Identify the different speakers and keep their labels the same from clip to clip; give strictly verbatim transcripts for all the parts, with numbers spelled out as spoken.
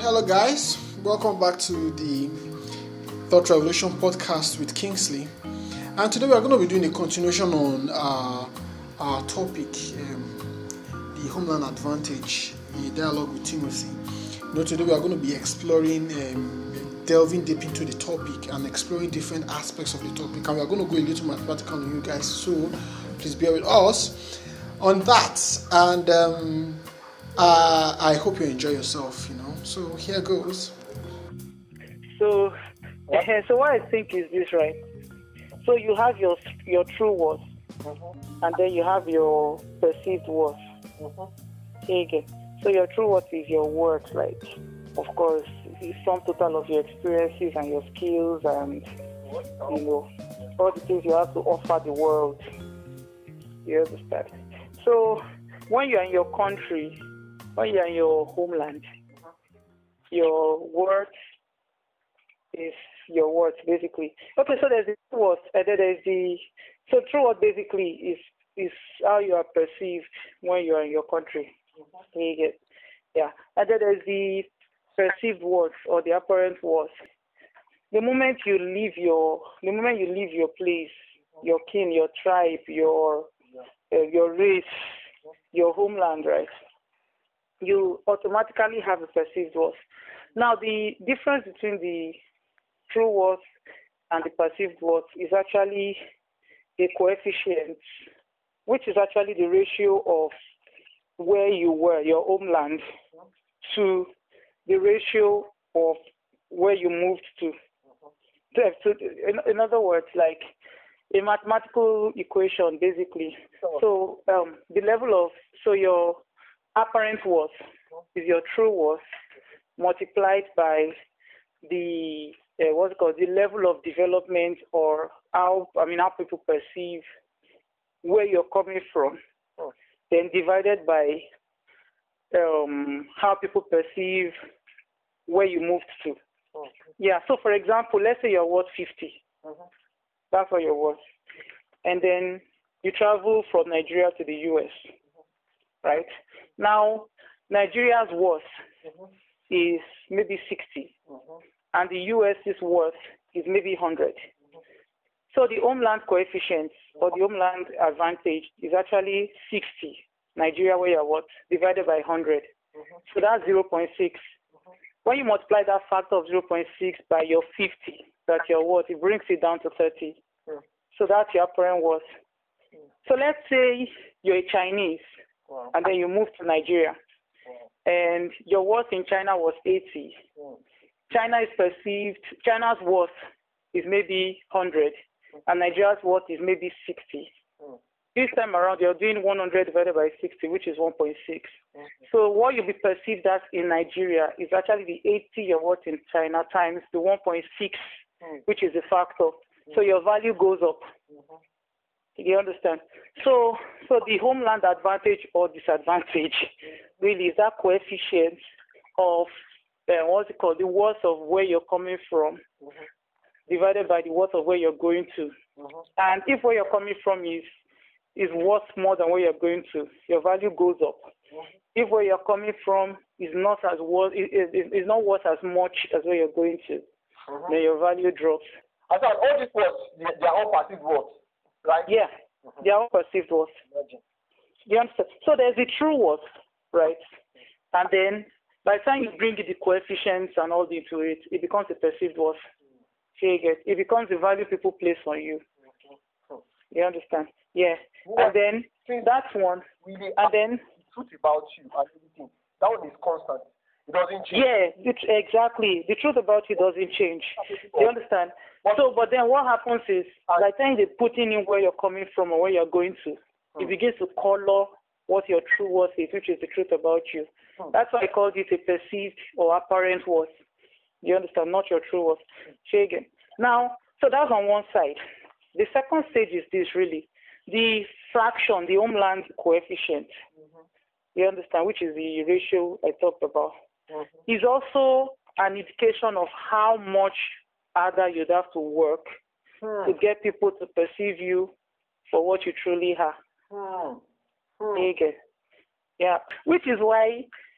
Speaker 1: Hello, guys. Welcome back to the Thought Revolution podcast with Kingsley. And today we are going to be doing a continuation on uh, our topic, um, the homeland advantage, a dialogue with Timothy. You know, today we are going to be exploring, um, delving deep into the topic and exploring different aspects of the topic. And we are going to go a little mathematical on you guys, so please bear with us on that. And um, uh, I hope you enjoy yourself, you know. So here goes.
Speaker 2: So, uh, so what I think is this, right? So you have your your true worth, mm-hmm. and then you have your perceived worth. Mm-hmm. Okay. So your true worth is your worth, like, of course, it's some total of your experiences and your skills and, you know, all the things you have to offer the world. You understand? So when you're in your country, when you're in your homeland, your worth is your worth, basically. Okay, so there's the true worth, and then there's the so true worth basically is is how you are perceived when you are in your country. Mm-hmm. You get, yeah, and then there's the perceived worth or the apparent worth. The moment you leave your the moment you leave your place, your kin, your tribe, your uh, your race, your homeland, right? You automatically have a perceived worth. Now, the difference between the true worth and the perceived worth is actually a coefficient, which is actually the ratio of where you were, your homeland, to the ratio of where you moved to. So, in, in other words, like a mathematical equation, basically. So, um, the level of, so your apparent worth is your true worth multiplied by the uh, what's it called the level of development, or how I mean how people perceive where you're coming from, oh. then divided by um, how people perceive where you moved to. Oh. Yeah. So for example, let's say you're worth fifty. Mm-hmm. That's what you're worth, and then you travel from Nigeria to the U S. Mm-hmm. Right now, Nigeria's worth mm-hmm. is maybe sixty, mm-hmm. and the U S's worth is maybe one hundred. Mm-hmm. So the homeland coefficient or the homeland advantage is actually sixty, Nigeria where you're what, divided by one hundred. Mm-hmm. So that's zero point six. Mm-hmm. When you multiply that factor of zero point six by your fifty, that's your worth, it brings it down to thirty. Mm-hmm. So that's your apparent worth. Mm-hmm. So let's say you're a Chinese, wow. and then you move to Nigeria. And your worth in China was eighty. Mm. China is perceived, China's worth is maybe one hundred, mm. and Nigeria's worth is maybe sixty. Mm. This time around, you're doing one hundred divided by sixty, which is one point six. Mm. So what you'll be perceived as in Nigeria is actually the eighty you're worth in China times the one point six, mm. which is the factor. Mm. So your value goes up. Mm-hmm. You understand? So, so the homeland advantage or disadvantage really is that coefficient of uh, what's it called, the worth of where you're coming from, mm-hmm. divided by the worth of where you're going to. Mm-hmm. And if where you're coming from is is worth more than where you're going to, your value goes up. Mm-hmm. If where you're coming from is not as worth, is is not worth as much as where you're going to, mm-hmm. then your value drops.
Speaker 3: I thought all these words, they are all perceived words. Right?
Speaker 2: Yeah, mm-hmm. they are all perceived worth. You understand? So there's the true worth, right? And then by the time you bring in the coefficients and all into it, it becomes a perceived worth. Mm-hmm. It becomes the value people place on you. Mm-hmm. You understand? Yeah. What? And then that's one.
Speaker 3: Really,
Speaker 2: and then
Speaker 3: the truth about you and everything. That one is constant. It doesn't change.
Speaker 2: Yeah, it's exactly. The truth about you doesn't change. You understand? So, but then what happens is, by the time they putting in where you're coming from or where you're going to, hmm. it begins to color what your true worth is, which is the truth about you. Hmm. That's why I called it a perceived or apparent worth. You understand? Not your true worth. Say again. Now, so that's on one side. The second stage is this, really. The fraction, the homeland coefficient, mm-hmm. you understand, which is the ratio I talked about, mm-hmm. is also an indication of how much harder you'd have to work hmm. to get people to perceive you for what you truly are. Hmm. Hmm. Yeah, which is why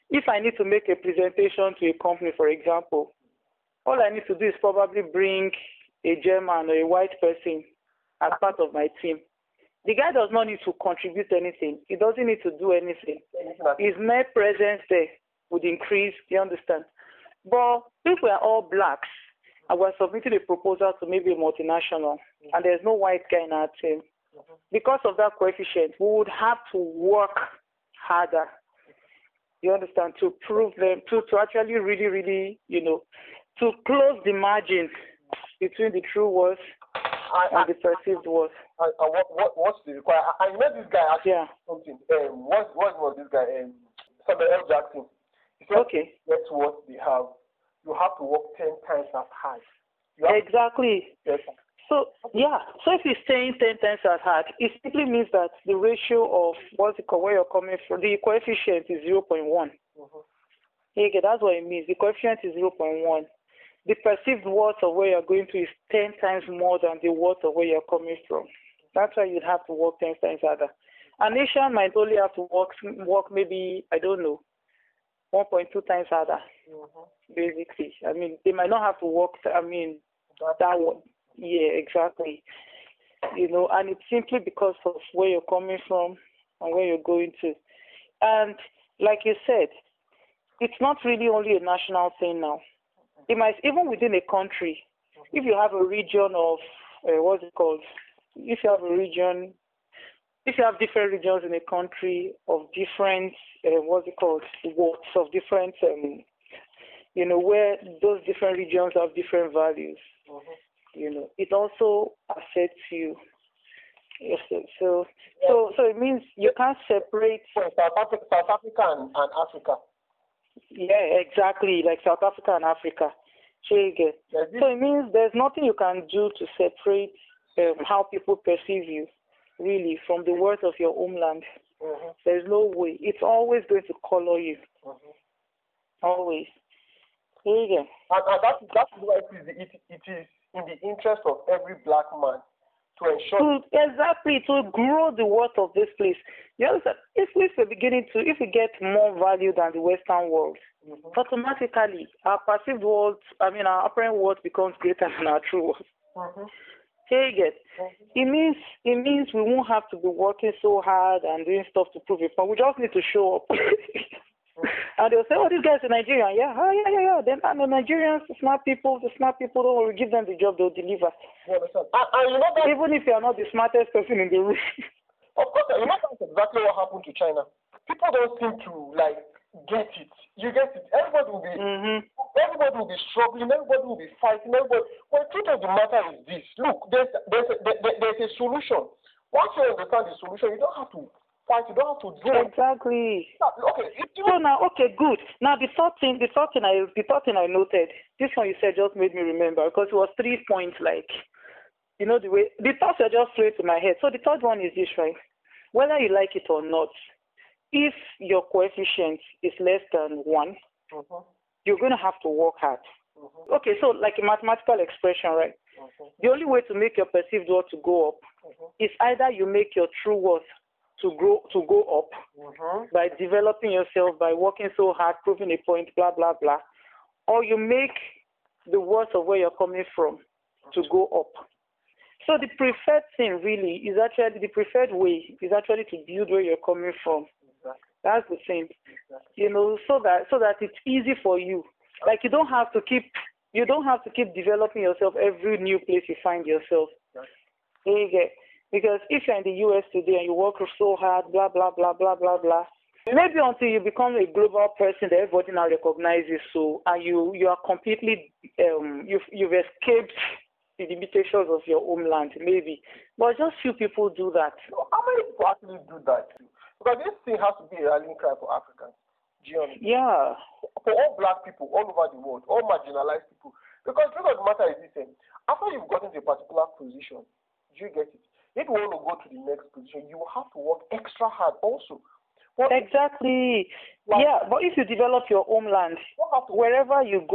Speaker 2: if I need to make a presentation to a company, for example, all I need to do is probably bring a German or a white person as part of my team. The guy does not need to contribute anything. He doesn't need to do anything. His mere presence there would increase, you understand? But if we are all blacks and we're submitting a proposal to maybe a multinational and there's no white guy in our team, because of that coefficient, we would have to work harder, you understand, to prove them, to, to actually really, really, you know, to close the margin between the true worth and the perceived worth.
Speaker 3: And, and what, what, what's the requirement? I, I met this guy actually
Speaker 2: yeah.
Speaker 3: something. Um, what, what was this guy? Um, Samuel L. Jackson. He said,
Speaker 2: okay.
Speaker 3: That's what they have. You have to work ten times as hard.
Speaker 2: Exactly.
Speaker 3: Yes.
Speaker 2: So, yeah. So if you're saying ten times as hard, it simply means that the ratio of what's it called, where you're coming from, the coefficient is zero point one. Mm-hmm. Okay, that's what it means. The coefficient is zero point one. The perceived worth of where you're going to is ten times more than the worth of where you're coming from. That's why you'd have to work ten times harder. A nation might only have to work, work maybe, I don't know, one point two times harder, mm-hmm. basically. I mean, they might not have to work, I mean, that one. Yeah, exactly. You know, and it's simply because of where you're coming from and where you're going to. And like you said, it's not really only a national thing now. It might, even within a country, if you have a region of, uh, what's it called? If you have a region, if you have different regions in a country of different, uh, what's it called, words of different, um, you know, where those different regions have different values, mm-hmm. you know, it also affects you. Yes, so, so, yeah. so, so it means you can't separate
Speaker 3: South Africa, South Africa and, and Africa.
Speaker 2: Yeah, exactly, like South Africa and Africa. So it means there's nothing you can do to separate um, how people perceive you, really, from the worth of your homeland. Mm-hmm. There's no way. It's always going to color you. Mm-hmm. Always. Here you go.
Speaker 3: And, and that, that's why it is, it, it is in the interest of every black man to ensure.
Speaker 2: To, exactly, to grow the worth of this place. You understand? If, if we're beginning to, if we get more value than the Western world, mm-hmm. automatically our perceived world, I mean our apparent world becomes greater than our true world. Mm-hmm. Here you get. Mm-hmm. It means it means we won't have to be working so hard and doing stuff to prove it, but we just need to show up. Mm-hmm. And they'll say, oh, these guys are Nigerian. Yeah, oh, yeah, yeah, yeah. Then and the Nigerians, the smart people, the smart people, don't worry, give them the job, they'll deliver.
Speaker 3: You understand? And, and you know that,
Speaker 2: even if you are not the smartest person in the room.
Speaker 3: Of course, you know that's exactly what happened to China. People don't seem to like get it. You get it. Everybody will be, mm-hmm. everybody will be struggling. Everybody will be fighting. Everybody. Well, the truth of the matter is this: look, there's there's a, there, there's a solution. Once you understand the solution, you don't have to fight. You don't have to do
Speaker 2: exactly.
Speaker 3: Okay.
Speaker 2: So now, okay, good. Now the third thing, the third thing I, the third thing I noted. This one you said just made me remember because it was three points like. You know, the way, the thoughts are just straight to my head. So the third one is this, right? Whether you like it or not, if your coefficient is less than one, mm-hmm. you're going to have to work hard. Mm-hmm. Okay, so like a mathematical expression, right? Mm-hmm. The only way to make your perceived worth to go up mm-hmm. is either you make your true worth to grow, to go up mm-hmm. by developing yourself, by working so hard, proving a point, blah, blah, blah, or you make the worth of where you're coming from to go up. So the preferred thing really is actually, the preferred way is actually to build where you're coming from. Exactly. That's the thing. Exactly. You know, so that so that it's easy for you. Like you don't have to keep you don't have to keep developing yourself every new place you find yourself. Exactly. Okay. Because if you're in the U S today and you work so hard, blah blah blah blah blah blah, maybe until you become a global person that everybody now recognizes so and you you are completely um you've you've escaped the limitations of your homeland, maybe. But just few people do that.
Speaker 3: So how many people actually do that? Because this thing has to be a rallying cry for Africans. Do you understand?
Speaker 2: Yeah.
Speaker 3: For all black people all over the world, all marginalized people. Because the truth of the matter is this, after you've gotten to a particular position, do you get it? If you want to go to the next position, you will have to work extra hard also.
Speaker 2: But exactly. Like, yeah, but if you develop your homeland, wherever you go,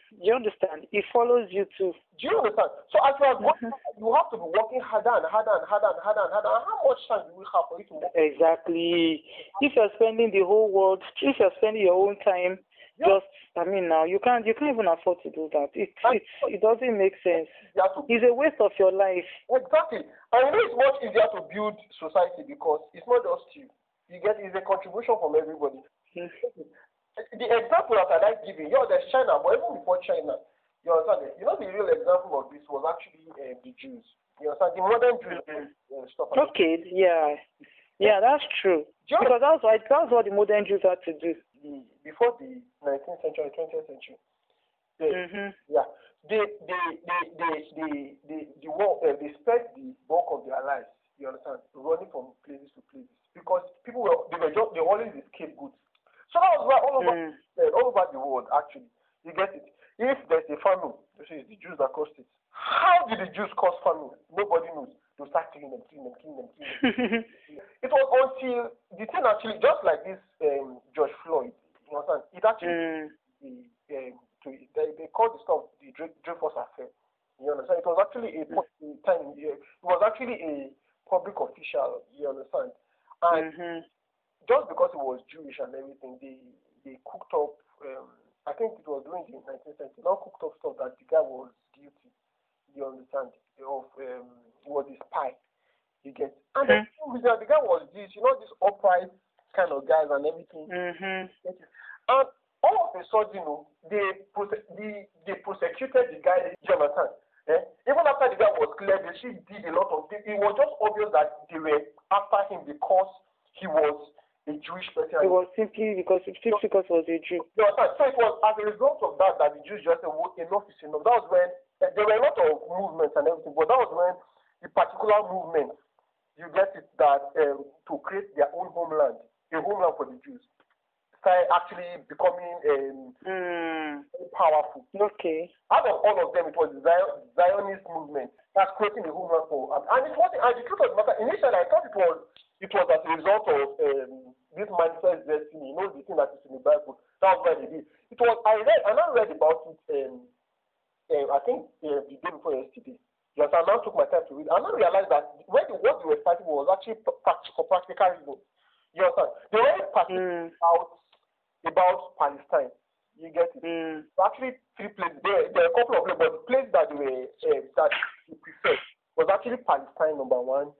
Speaker 2: You understand? It follows you too.
Speaker 3: Do you understand? So as you are going, mm-hmm. you have to be working harder and harder and harder and harder and harder. And how much time do we have for you to work?
Speaker 2: Exactly. If you're spending the whole world, if you're spending your own time, yeah. just I mean now you can't you can't even afford to do that. It it, it doesn't make sense. It's a waste of your life.
Speaker 3: Exactly. And you know it's much easier to build society because it's not just you. You get it's a contribution from everybody. Mm-hmm. The example that I like giving, yeah, there's China, but even before China, you understand? You know, the real example of this was actually uh, the Jews. You understand? The modern Jews. Uh, stuff like
Speaker 2: okay, that. yeah, yeah, that's true. Just because that's what that's what the modern Jews had to do
Speaker 3: the, before the nineteenth century, twentieth century. They, mm-hmm. Yeah, they they they they they they the war uh, they spent the bulk of their lives. You understand? Running from places to places because people were they were just they always the scapegoats. So that was why all over, mm. uh, all over the world, actually, you get it. If there's a famine, you see, it's the Jews that caused it. How did the Jews cause famine? Nobody knows. They'll start killing them, killing them, killing them, killing them. It was until the thing actually, just like this um, George Floyd, you understand? It actually, mm. the, um, to, they, they called the stuff the Dreyfus affair. You understand? It was actually a mm. time. It was actually a public official. You understand? And. Mm-hmm. Just because it was Jewish and everything, they they cooked up. Um, I think it was during the nineteenth century. Now cooked up stuff that the guy was guilty. You understand? Of um, was a spy. You get. And mm-hmm. the, the guy was this, you know, this upright kind of guys and everything. Mm-hmm. And all of a sudden, you know, they prose- the, they prosecuted the guy, Jonathan. Eh? Even after the guy was cleared, they she did a lot of things. It was just obvious that they were after him because he was a Jewish person.
Speaker 2: It was simply because simply because he was a Jew.
Speaker 3: Yeah, so it was as a result of that that the Jews just said, well, enough is enough. That was when uh, there were a lot of movements and everything, but that was when the particular movement, you get it, that um, to create their own homeland, a homeland for the Jews, started actually becoming um, mm. powerful.
Speaker 2: Okay.
Speaker 3: Out of all of them, it was the Zion, Zionist movement that's creating the homeland for. Um, and it wasn't. And the truth of the matter, initially I thought it was. It was as a result of um, this manifest destiny, you know, the thing that is in the Bible. That was why they did. It was, I read, and I read about it, um, um, I think uh, the day before yesterday. Yes, I now took my time to read. And I realized that when the, what they were fighting was actually for practical reasons. You understand? They were fighting mm. about, about Palestine. You get it? Mm. So actually, three places. There, there are a couple of them, but the place that they were, uh, that they preferred was actually Palestine, number one.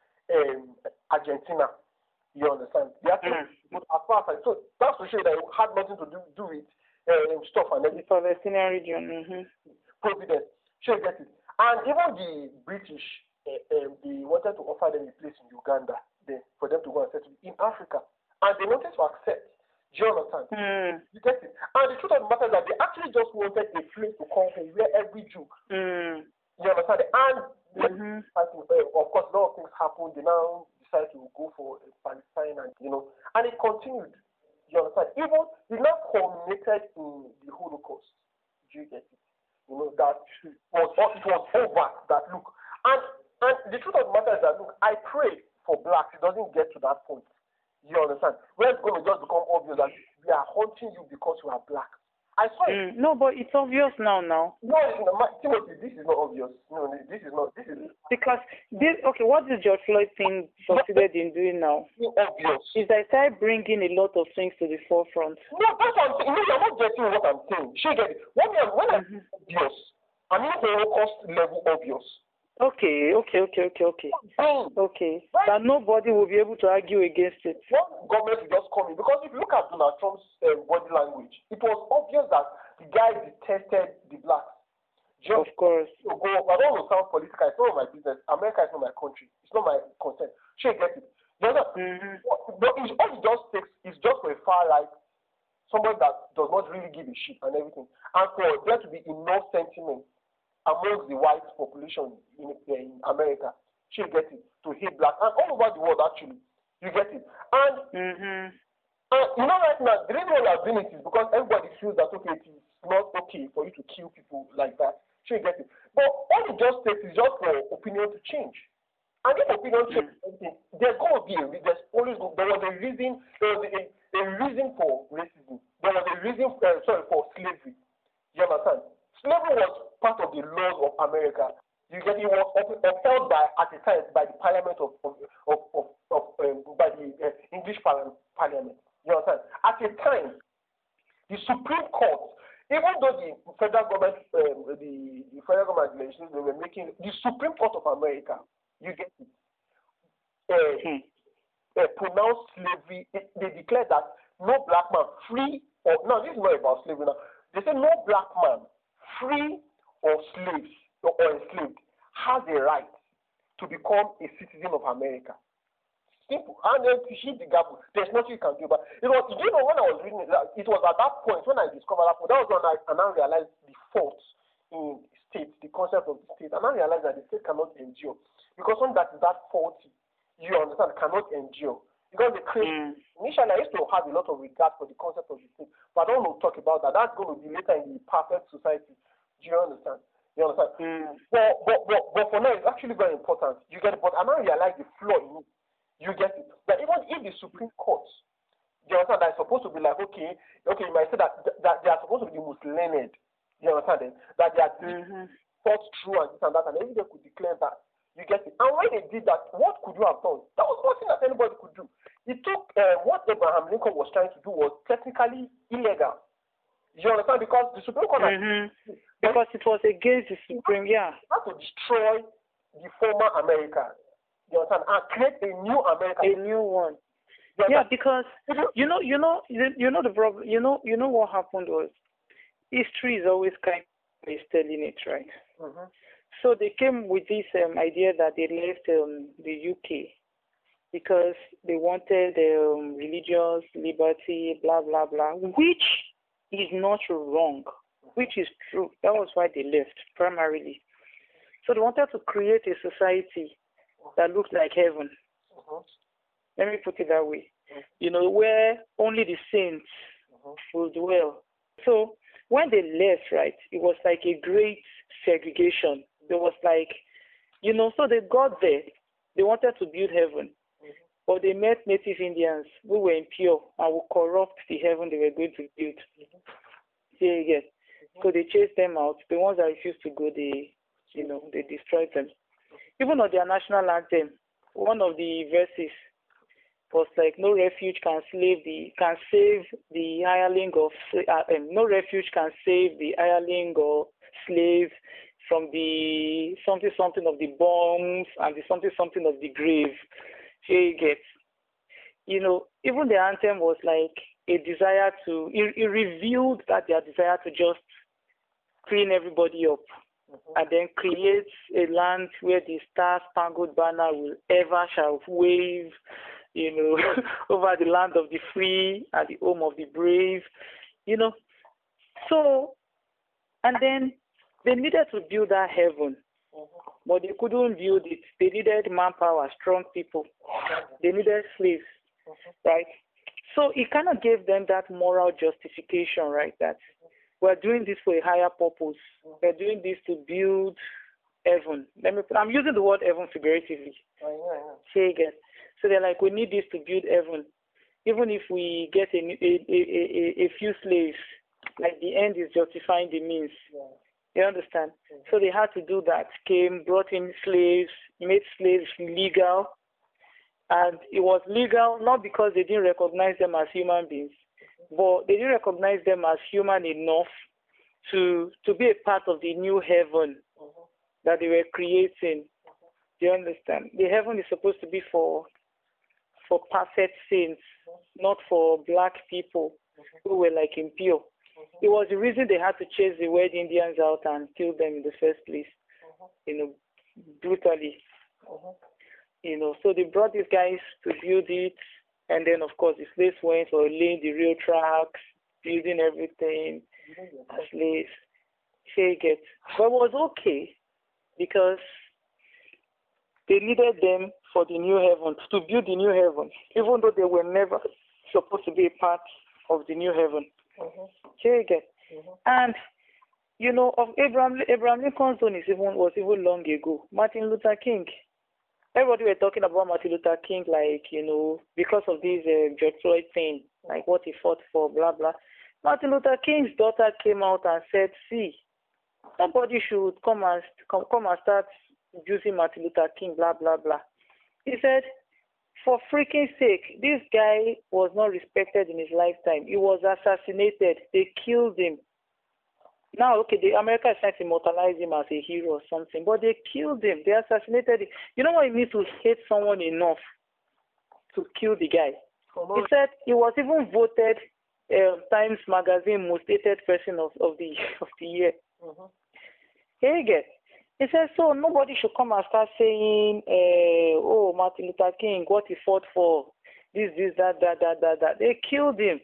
Speaker 3: Um, Argentina, you understand? They actually mm. as far as so that's to show that it had nothing to do, do with um, stuff and everything.
Speaker 2: The Palestinian region, mm-hmm.
Speaker 3: Providence, sure, get it. And even the British, uh, um, they wanted to offer them a place in Uganda there for them to go and settle in Africa, and they wanted to accept. Do you understand? Mm. You get it? And the truth of the matter is that they actually just wanted a place to come from where every Jew. Mm. You understand? And mm-hmm. of course, a lot of things happened. They now decided to go for Palestine, and you know, and it continued. You understand? Even it now culminated in the Holocaust. Do you get it? You know that was it was over. That look, and and the truth of the matter is that look, I pray for blacks. It doesn't get to that point. You understand? Where it's going to just become obvious that we are haunting you because you are black. I saw it.
Speaker 2: Mm, no, but it's obvious now. Now.
Speaker 3: No, no, Timothy, this is not obvious. No, this is not. This is
Speaker 2: because this. Okay, what is George Floyd thing succeeded in doing now?
Speaker 3: It's obvious.
Speaker 2: Is that start bringing a lot of things to the forefront.
Speaker 3: No, that's what I'm saying. No, you're not getting what I'm saying. She get it. When I'm when I'm mm-hmm. obvious, I mean Holocaust level obvious.
Speaker 2: Okay, okay, okay, okay, okay. Mm. Okay. Right. That nobody will be able to argue against it.
Speaker 3: One government will just come in. Because if you look at Donald Trump's uh, body language, it was obvious that the guy detested the blacks.
Speaker 2: Just of course.
Speaker 3: To go, I don't want to sound political. It's not my business. America is not my country. It's not my concern. She gets it. You know, mm-hmm. But all it just takes is just for a far right, somebody that does not really give a shit and everything. And for there to be enough sentiment amongst the white population in, in America, she gets it, to hate black, and all over the world actually, you get it. And, mm-hmm. and you know right now, the reason why I'm doing it is because everybody feels that, okay, it is not okay for you to kill people like that. She gets it. But all it just takes is just for opinion to change. And if opinion changes, mm-hmm. there's going to be a, there's always, there was a reason, there was a, a reason for racism. There was a reason, uh, sorry, for slavery. You understand? Slavery was part of the laws of America. You get it was upheld by at the time by the Parliament of of of, of, of um, by the uh, English Parliament. You understand? At the time, the Supreme Court, even though the federal government, um, the, the federal government legislation, they were making the Supreme Court of America, you get it, uh, hmm. uh, pronounced slavery. It, they declared that no black man free or no, this is not about slavery now. They say no black man free or slaves or enslaved has a right to become a citizen of America. Simple. And then to hit the gap, there's nothing you can do. But you know, you know, when I was reading it, it was at that point when I discovered that point, that was when I, and I realized the faults in states, the concept of the state, and I realized that the state cannot endure. Because when that is that faulty, you understand, cannot endure. Because the mm. initially I used to have a lot of regard for the concept of the state, but I don't want to talk about that. That's going to be later in the perfect society. Do you understand? You understand? Mm. But, but, but, but for now, it's actually very important. You get it? But I now realize the flaw in it. You get it? But even if the Supreme Court, you understand, that is supposed to be like, okay, okay, you might say that, that they are supposed to be the most learned. You understand? That they are mm-hmm. thought through and this and that, and everybody could declare that. You get it? And when they did that, what could you have done? That was nothing that anybody could do. It took uh, what Abraham Lincoln was trying to do was technically illegal. You understand? Because the Supreme Court
Speaker 2: mm-hmm. had, because it was against the Supreme, yeah.
Speaker 3: Had to destroy the former America. You understand? And create a new America.
Speaker 2: A new one. Yeah, because you know, you know, you know the problem. You know, you know what happened was history is always kind of telling it, right? Mm-hmm. So they came with this um, idea that they left um, the U K because they wanted um, religious liberty, blah blah blah, which is not wrong, which is true. That was why they left primarily. So they wanted to create a society that looked like heaven. Uh-huh. Let me put it that way. Uh-huh. You know, where only the saints uh-huh. will dwell. So when they left, right, it was like a great segregation. There was like, you know, so they got there. They wanted to build heaven. Uh-huh. But they met native Indians who were impure and would corrupt the heaven they were going to build. Uh-huh. See again. Uh-huh. So they chased them out. The ones that refused to go, they, you know, they destroyed them. Even on their national anthem, one of the verses was like, "No refuge can save the can save the hireling of uh, um, no refuge can save the hireling or slave from the something something of the bombs and the something something of the grave." Here you get, you know, even the anthem was like a desire to. It, it revealed that their desire to just clean everybody up. Mm-hmm. And then create a land where the star-spangled banner will ever shall wave, you know, over the land of the free and the home of the brave, you know. So, and then they needed to build that heaven, mm-hmm. but they couldn't build it. They needed manpower, strong people. Mm-hmm. They needed slaves, mm-hmm. right? So it kind of gave them that moral justification, right, that we're doing this for a higher purpose. We're doing this to build heaven. Let me. I'm using the word heaven figuratively.
Speaker 3: I know, I know.
Speaker 2: Say again. So they're like, we need this to build heaven. Even if we get a, a, a, a, a few slaves, like the end is justifying the means. Yeah. You understand? Mm-hmm. So they had to do that. Came, brought in slaves, made slaves legal. And it was legal not because they didn't recognize them as human beings, but they didn't recognize them as human enough to to be a part of the new heaven mm-hmm. that they were creating. Mm-hmm. Do you understand? The heaven is supposed to be for for perfect saints, mm-hmm. not for black people mm-hmm. who were like impure. Mm-hmm. It was the reason they had to chase the white Indians out and kill them in the first place, mm-hmm. you know, brutally. Mm-hmm. You know, so they brought these guys to build it. And then, of course, the slaves went or laying the real tracks, building everything as slaves. Shake it. But it was okay because they needed them for the new heaven, to build the new heaven, even though they were never supposed to be a part of the new heaven. Mm-hmm. Shake it. Mm-hmm. And, you know, of Abraham, Abraham Lincoln's own is even, was even long ago. Martin Luther King. Everybody were talking about Martin Luther King, like, you know, because of this uh, George Floyd thing, like what he fought for, blah, blah. Martin Luther King's daughter came out and said, see, nobody should come and come, come and start using Martin Luther King, blah, blah, blah. He said, for freaking sake, this guy was not respected in his lifetime. He was assassinated. They killed him. Now, okay, the America is trying to immortalize him as a hero or something, but they killed him. They assassinated him. You know what it means to hate someone enough to kill the guy? He said he was even voted uh, Times Magazine most hated person of, of the of the year.
Speaker 3: Mm-hmm.
Speaker 2: Hegel. He said, so nobody should come and start saying, uh, oh, Martin Luther King, what he fought for, this, this, that, that, that, that, that. They killed him.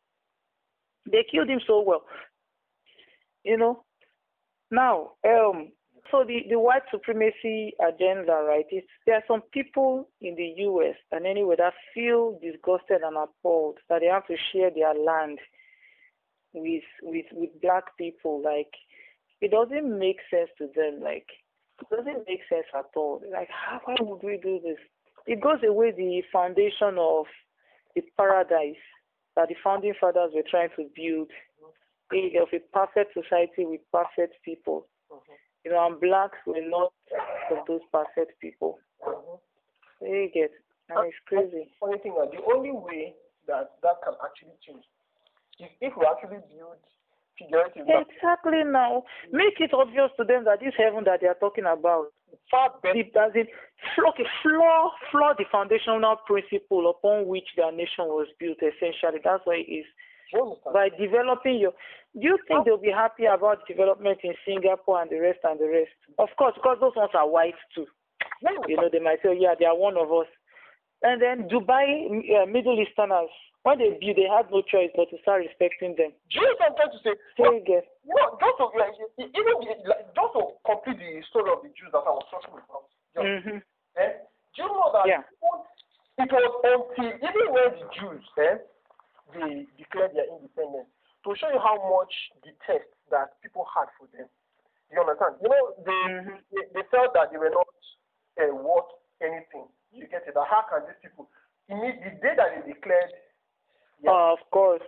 Speaker 2: They killed him so well. You know? Now, um, so the, the white supremacy agenda, right, it's, there are some people in the U S and anywhere that feel disgusted and appalled that they have to share their land with with, with black people. Like, it doesn't make sense to them. Like, it doesn't make sense at all. Like, how, why would we do this? It goes away the foundation of the paradise that the founding fathers were trying to build, of a perfect society with perfect people.
Speaker 3: Mm-hmm.
Speaker 2: You know, and blacks were not of those perfect people.
Speaker 3: Mm-hmm.
Speaker 2: You get, and it's crazy.
Speaker 3: Funny thing, the only way that that can actually change is if we actually build figurative.
Speaker 2: Exactly. Now, make it obvious to them that this heaven that they are talking about, far better, as in, okay, flaw, flaw the foundational principle upon which their nation was built. Essentially, that's what it is. By developing your, do you think they'll be happy about development in Singapore and the rest and the rest? Of course, because those ones are white too. You know, they might say, oh, yeah, they are one of us. And then Dubai, uh, Middle Easterners, when they build, they had no choice but to start respecting them.
Speaker 3: Do you know what I'm trying to say?
Speaker 2: Say again.
Speaker 3: You know, just to, like, even like, just to complete the story of the Jews that I was talking about.
Speaker 2: Mm-hmm.
Speaker 3: Eh? Do you know that
Speaker 2: yeah.
Speaker 3: it was until even when the Jews, eh, they declared their independence, to show you how much detest that people had for them. You understand? You know, they mm-hmm. they, they felt that they were not uh, worth anything. You get it? That how can these people? The day that they declared,
Speaker 2: yeah, uh, of course,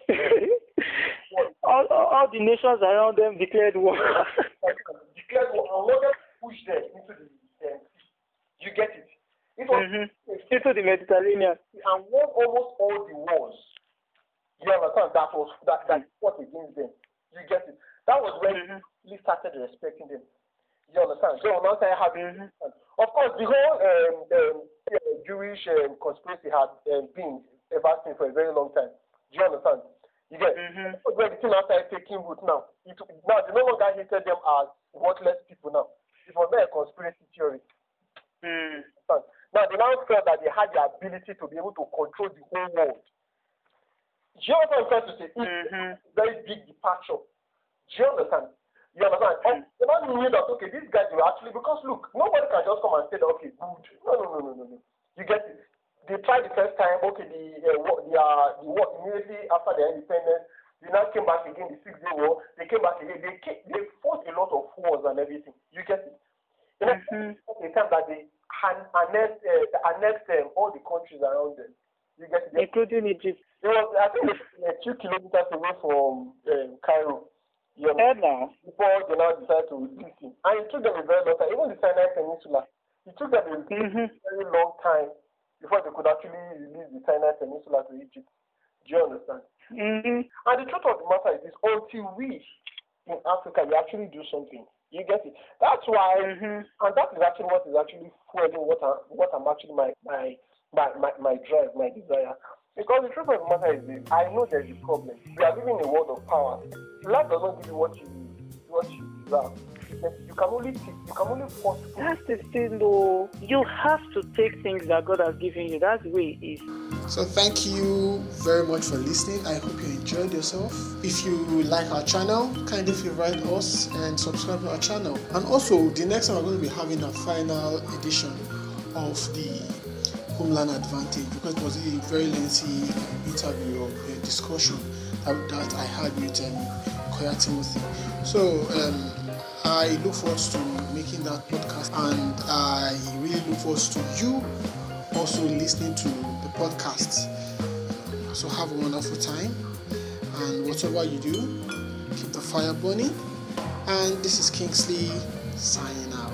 Speaker 2: all, all, all the nations around them declared war.
Speaker 3: declared war and wanted to push them into the uh, you get it? It was
Speaker 2: mm-hmm. into the Mediterranean
Speaker 3: and won almost all the wars. You understand? That was that that fought against them. You get it? That was when mm-hmm. we started respecting them. You understand? So I'm not saying how mm-hmm. Of course, the whole um, um, Jewish um, conspiracy had um, been ever since for a very long time. Do you understand? You get mm-hmm. when the thing started taking root now. It, now they no longer hated them as worthless people now. It was not a conspiracy theory.
Speaker 2: Mm.
Speaker 3: Now they now felt that they had the ability to be able to control the whole world. Do you understand what I'm trying to say? It's
Speaker 2: mm-hmm.
Speaker 3: a very big departure. Do you understand? You understand? And the man knew that, okay, these guys were actually, because look, nobody can just come and say that, okay, good. No, no, no, no, no, no. You get it? They tried the first time, okay, the uh, war, the, uh, the war immediately after their independence, they now came back again, the Six Day War, they came back again, they came, they fought a lot of wars and everything. You get it? You know,
Speaker 2: mm-hmm.
Speaker 3: the time that they annexed, uh, annexed um, all the countries around them. You get it?
Speaker 2: Including Egypt.
Speaker 3: It was, I think, uh, two kilometers away from um, Cairo. You know,
Speaker 2: now.
Speaker 3: Before they now decided to release him. And it took them a very long time. Even the Sinai Peninsula, it took them a mm-hmm. very long time before they could actually release the Sinai Peninsula to Egypt. Do you understand?
Speaker 2: Mm-hmm.
Speaker 3: And the truth of the matter is this, until we in Africa, we actually do something. You get it? That's why,
Speaker 2: mm-hmm.
Speaker 3: and that is actually what is actually fueling what, I, what I'm actually my, my, my, my, my drive, my desire. Because the truth of the matter is this, I know there's a problem. We are living in a world of power. Life does not give you what you what you deserve. You can only take, you can only force.
Speaker 2: That's the thing, though. You have to take things that God has given you. That's the way it is.
Speaker 1: So thank you very much for listening. I hope you enjoyed yourself. If you like our channel, kindly favorite us and subscribe to our channel. And also, the next time we're going to be having a final edition of the Homeland Advantage, because it was a very lengthy interview or a discussion that, that I had with um, Koya Timothy. So um, I look forward to making that podcast, and I really look forward to you also listening to the podcast. So have a wonderful time, and whatever you do, keep the fire burning. And this is Kingsley signing out.